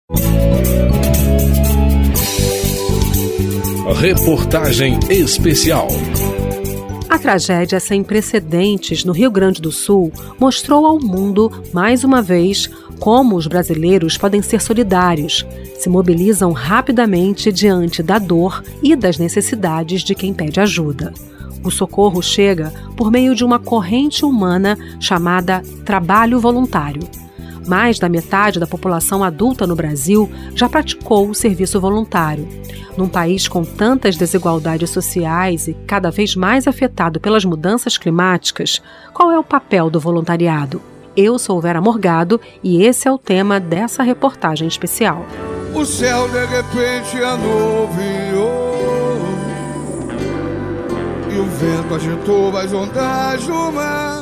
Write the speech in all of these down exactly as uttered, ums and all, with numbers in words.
Reportagem especial. A tragédia sem precedentes no Rio Grande do Sul mostrou ao mundo, mais uma vez, como os brasileiros podem ser solidários, se mobilizam rapidamente diante da dor e das necessidades de quem pede ajuda. O socorro chega por meio de uma corrente humana chamada trabalho voluntário. Mais da metade da população adulta no Brasil já praticou o serviço voluntário. Num país com tantas desigualdades sociais e cada vez mais afetado pelas mudanças climáticas, qual é o papel do voluntariado? Eu sou Vera Morgado e esse é o tema dessa reportagem especial. O céu de repente anuviou e o vento agitou as ondas do mar.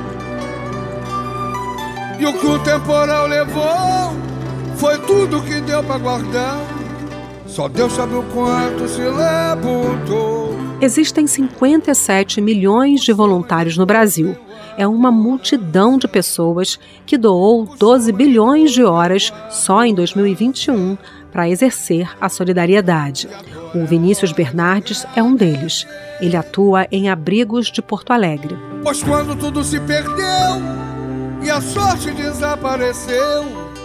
E o que o temporal levou foi tudo que deu pra guardar. Só Deus sabe o quanto se levantou. Existem cinquenta e sete milhões de voluntários no Brasil. É uma multidão de pessoas que doou doze bilhões de horas só em dois mil e vinte e um para exercer a solidariedade. O Vinícius Bernardes é um deles. Ele atua em abrigos de Porto Alegre. Pois quando tudo se perdeu e a sorte desapareceu,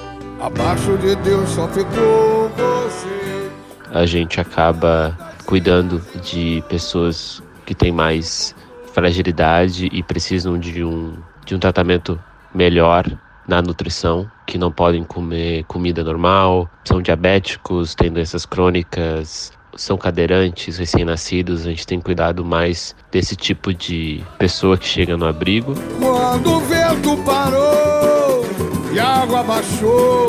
abaixo de Deus só ficou você. A gente acaba cuidando de pessoas que têm mais fragilidade e precisam de um, de um tratamento melhor na nutrição, que não podem comer comida normal, são diabéticos, têm doenças crônicas, são cadeirantes, recém-nascidos. A gente tem cuidado mais desse tipo de pessoa que chega no abrigo. Quando o vento parou e a água baixou,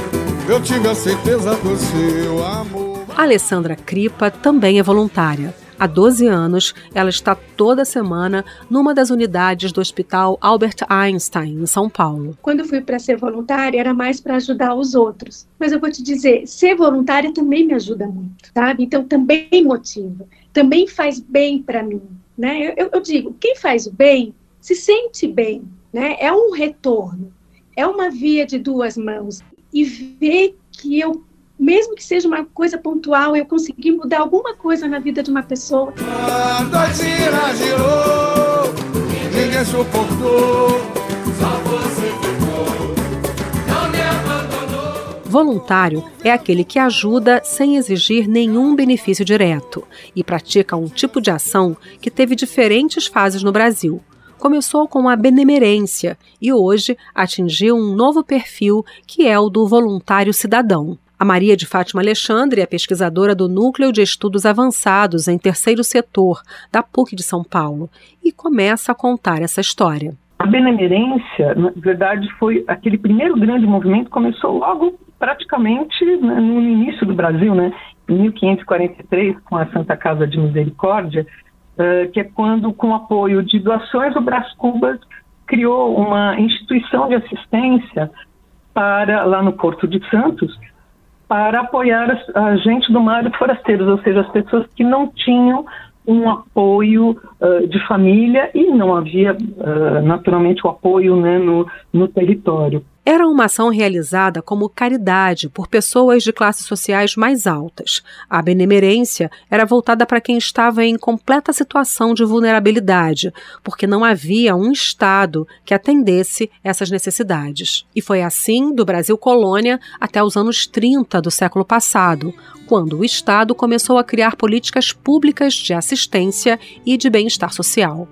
eu tive a certeza do seu amor. A Alessandra Cripa também é voluntária. Há doze anos, ela está toda semana numa das unidades do Hospital Albert Einstein, em São Paulo. Quando eu fui para ser voluntária, era mais para ajudar os outros. Mas eu vou te dizer, ser voluntária também me ajuda muito, sabe? Então, também motiva, também faz bem para mim, né? Eu, eu digo, quem faz o bem, se sente bem, né? É um retorno, é uma via de duas mãos. E ver que eu, mesmo que seja uma coisa pontual, eu consegui mudar alguma coisa na vida de uma pessoa. Quando a tira girou, ninguém suportou, só você ficou, não me abandonou. Voluntário é aquele que ajuda sem exigir nenhum benefício direto e pratica um tipo de ação que teve diferentes fases no Brasil. Começou com a benemerência e hoje atingiu um novo perfil que é o do voluntário cidadão. A Maria de Fátima Alexandre é pesquisadora do Núcleo de Estudos Avançados em Terceiro Setor, da P U C de São Paulo, e começa a contar essa história. A benemerência, na verdade, foi aquele primeiro grande movimento que começou logo praticamente né, no início do Brasil, né, em mil quinhentos e quarenta e três, com a Santa Casa de Misericórdia, uh, que é quando, com apoio de doações, o Brás Cubas criou uma instituição de assistência para, lá no Porto de Santos, para apoiar a gente do mar e forasteiros, ou seja, as pessoas que não tinham um apoio uh, de família e não havia, uh, naturalmente, o apoio né, no, no território. Era uma ação realizada como caridade por pessoas de classes sociais mais altas. A benemerência era voltada para quem estava em completa situação de vulnerabilidade, porque não havia um Estado que atendesse essas necessidades. E foi assim do Brasil colônia até os anos trinta do século passado, quando o Estado começou a criar políticas públicas de assistência e de bem-estar social.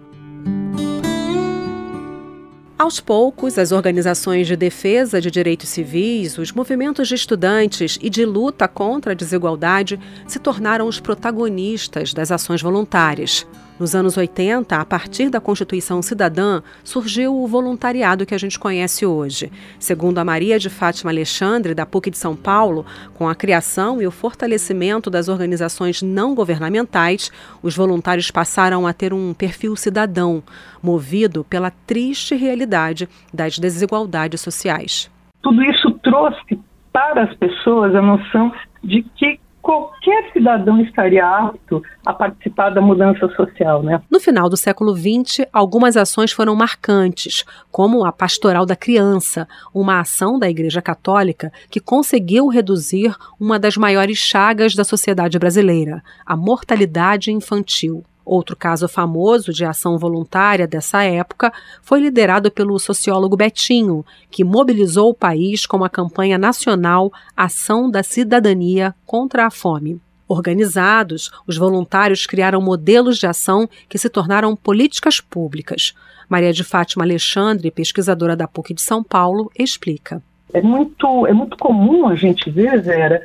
Aos poucos, as organizações de defesa de direitos civis, os movimentos de estudantes e de luta contra a desigualdade se tornaram os protagonistas das ações voluntárias. Nos anos oitenta, a partir da Constituição Cidadã, surgiu o voluntariado que a gente conhece hoje. Segundo a Maria de Fátima Alexandre, da P U C de São Paulo, com a criação e o fortalecimento das organizações não governamentais, os voluntários passaram a ter um perfil cidadão, movido pela triste realidade das desigualdades sociais. Tudo isso trouxe para as pessoas a noção de que qualquer cidadão estaria apto a participar da mudança social, né? No final do século vinte, algumas ações foram marcantes, como a Pastoral da Criança, uma ação da Igreja Católica que conseguiu reduzir uma das maiores chagas da sociedade brasileira, a mortalidade infantil. Outro caso famoso de ação voluntária dessa época foi liderado pelo sociólogo Betinho, que mobilizou o país com a campanha nacional Ação da Cidadania contra a Fome. Organizados, os voluntários criaram modelos de ação que se tornaram políticas públicas. Maria de Fátima Alexandre, pesquisadora da P U C de São Paulo, explica. É muito, é muito comum a gente ver, Vera,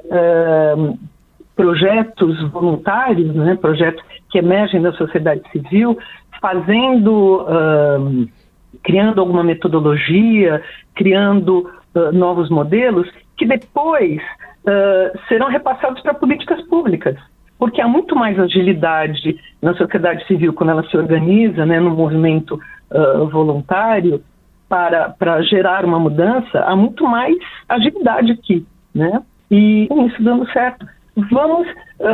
uh, projetos voluntários, né, projetos que emergem da sociedade civil, fazendo, uh, criando alguma metodologia, criando uh, novos modelos, que depois uh, serão repassados para políticas públicas. Porque há muito mais agilidade na sociedade civil quando ela se organiza, né, no movimento uh, voluntário para, para gerar uma mudança, há muito mais agilidade aqui, né? E isso dando certo. Vamos,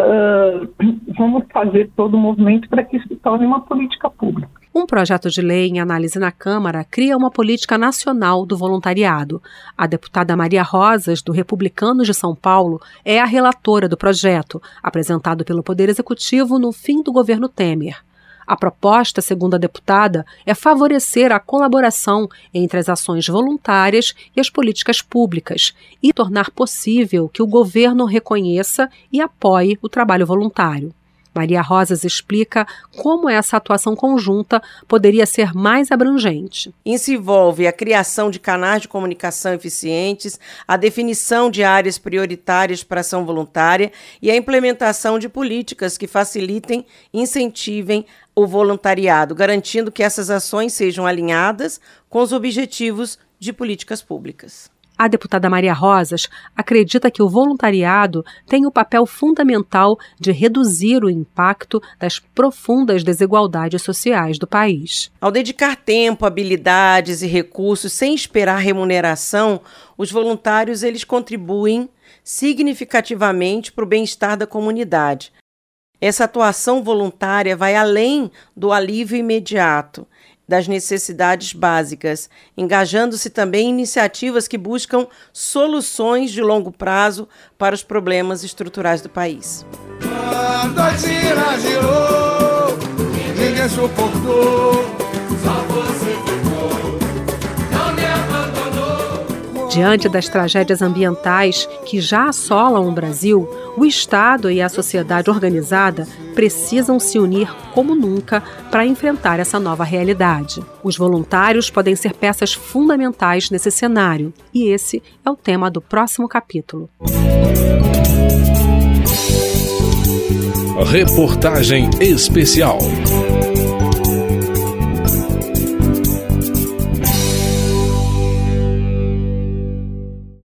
uh, vamos fazer todo o movimento para que isso se torne uma política pública. Um projeto de lei em análise na Câmara cria uma política nacional do voluntariado. A deputada Maria Rosas, do Republicanos de São Paulo, é a relatora do projeto, apresentado pelo Poder Executivo no fim do governo Temer. A proposta, segundo a deputada, é favorecer a colaboração entre as ações voluntárias e as políticas públicas e tornar possível que o governo reconheça e apoie o trabalho voluntário. Maria Rosas explica como essa atuação conjunta poderia ser mais abrangente. Isso envolve a criação de canais de comunicação eficientes, a definição de áreas prioritárias para ação voluntária e a implementação de políticas que facilitem e incentivem o voluntariado, garantindo que essas ações sejam alinhadas com os objetivos de políticas públicas. A deputada Maria Rosas acredita que o voluntariado tem o papel fundamental de reduzir o impacto das profundas desigualdades sociais do país. Ao dedicar tempo, habilidades e recursos sem esperar remuneração, os voluntários eles contribuem significativamente para o bem-estar da comunidade. Essa atuação voluntária vai além do alívio imediato das necessidades básicas, engajando-se também em iniciativas que buscam soluções de longo prazo para os problemas estruturais do país. Quando a gira girou, ninguém suportou, só você ficou, não me abandonou. Diante das tragédias ambientais que já assolam o Brasil, o Estado e a sociedade organizada precisam se unir como nunca para enfrentar essa nova realidade. Os voluntários podem ser peças fundamentais nesse cenário, e esse é o tema do próximo capítulo. Reportagem especial.